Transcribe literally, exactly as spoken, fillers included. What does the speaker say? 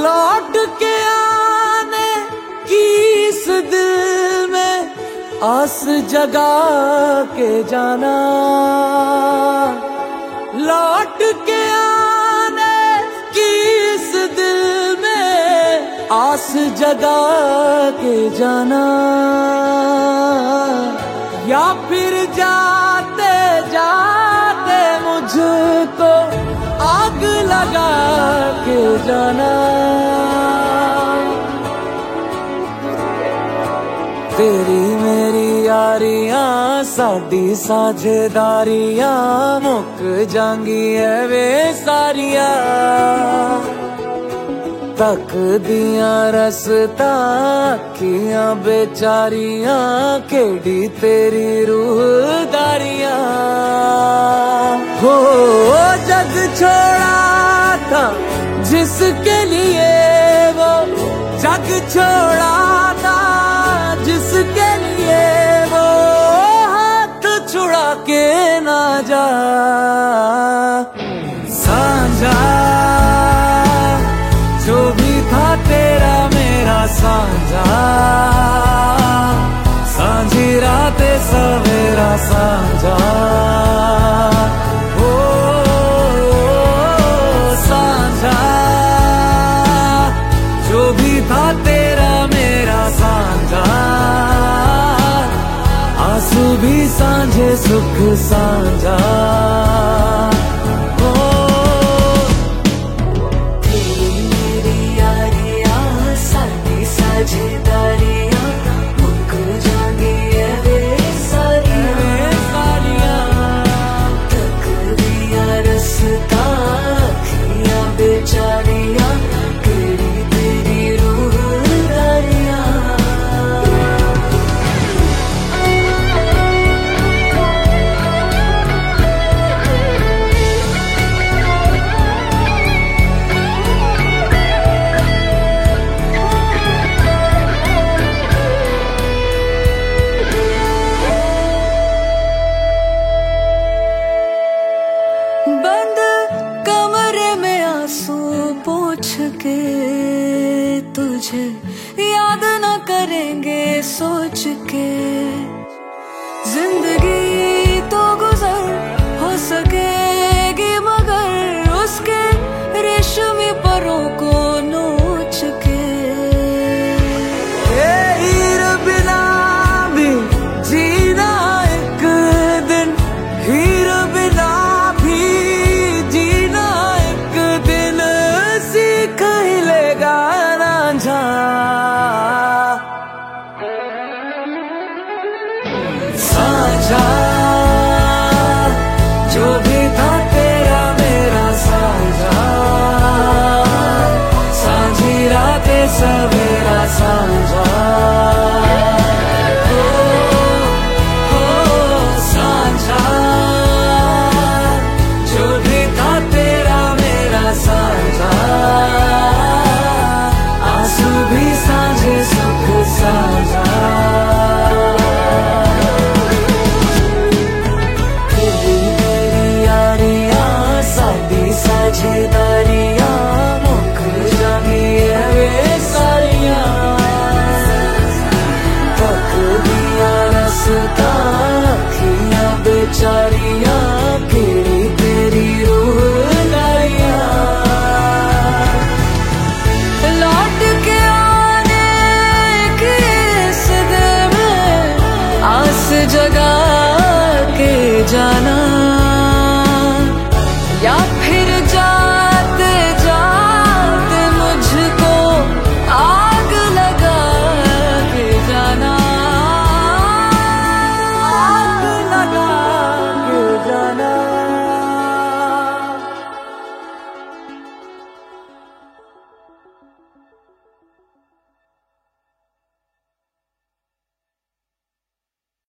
लौट के आने की इस दिल में आस जगा के जाना, लौट के आने की इस दिल में आस जगा के जाना, या फिर जाते जाते मुझको आग लगा के जाना। तेरी मेरी यारियां साडी साझेदारियां मुक जांगी है वे सारियां, तक दियां रसता अखियां बेचारियां केड़ी तेरी रूहदारियां। हो जग छोड़ा था जिसके लिए वो जग छोड़ा था, जिसके लिए वो हाथ छुड़ा के ना जा। साझा जो भी था तेरा मेरा साझा, सांझी रातें सवेरा साझा। ओ साझा जो भी था तेरा मेरा साझा, आंसू भी सांझे सुख साझा। साझेदारियां मुक जांगी है वे सारियां, तक दिया रसता अखियां बेचारियां केड़ी तेरी रूहदारियां। बंद कमरे में आंसू पोंछ के तुझे याद न करेंगे सोच के, जिंदगी तो गुजर हो सकेगी मगर उसके रेशमी परों को नोच के। हीर बिना भी जीना एक दिन, हीर बिना भी जीना एक दिन सीख ही लेगा रांझा। साझा जो भी था तेरा मेरा साझा, सांझी रातें सवेरा साझा। साझेदारियां मुक जांगी है वे सारियां, तक दिया रसता अखियां बेचारियां केड़ी तेरी रूहदारियां। लौट के आने की इस दिल में आस जगा के जाना,